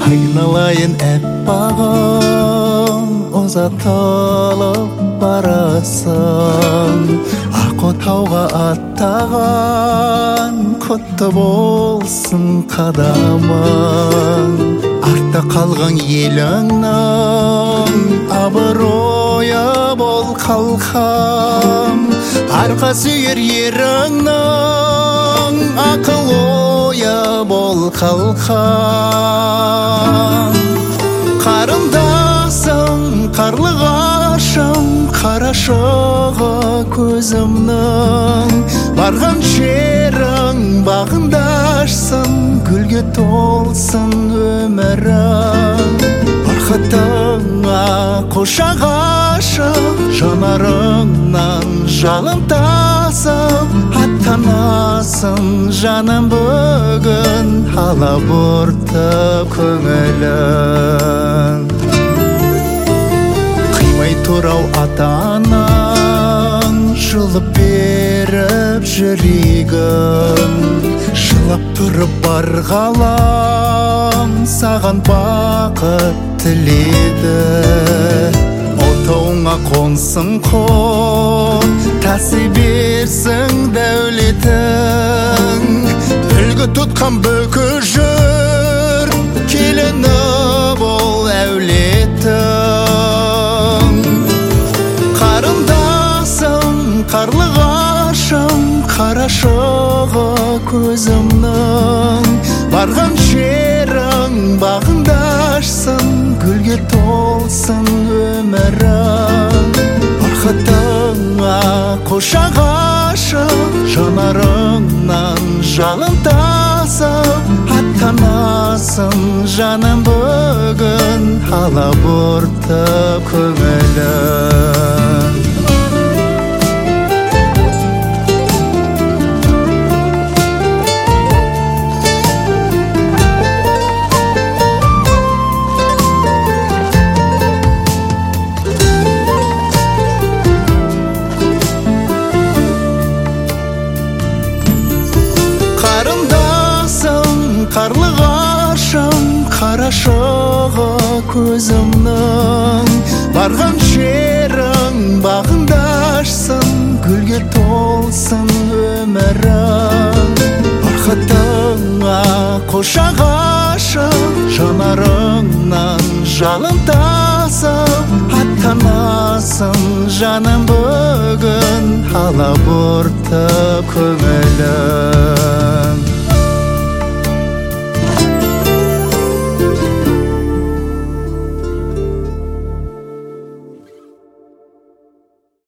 айналайын аппағым, ұзатылып барасың. Ақ отауға аттаған, құтты болсын қадамың. Артта қалған еліңнің абыройы бол қалқам. Арқа сүйер еріңнің ақыл ойы бол қалқам. Қарындасым, қарлығашым, қарашығы көзімнің. Барған жерің бағындашсын, гүлге толсын өмірің. Бақытыңа құшақ ашып, жанарыңнан жалын тасып, аттанасың жаным бүгін, алабұртып көңілің. Қимай тұрау ата-анаң, жылып беріп жүрегін. Жылап тұрып бар ғалам саған бақыт тіледі. Отауыңа қонсын құт, таси берсін дәулетің. Үлгі тұтқан бүкі жүр, келіні бол әулетің. Қарындасым, қарлығашым, қарашығы көзімнің. Барған жерің бағындашсын, гүлге толсын өмірің. Бақытыңа құшақ ашып, жанарыңнан жалын тасып, аттанасың жаным бүгін, алабұртып көңілің. Қарлығашым, қарашығы көзімнің. Барған жерің бағындашсын, гүлге толсын өмірің. Бақытыңа құшақ ашып, жанарыңнан жалын тасып, аттанасың жаным бүгін, алабұртып көңілің.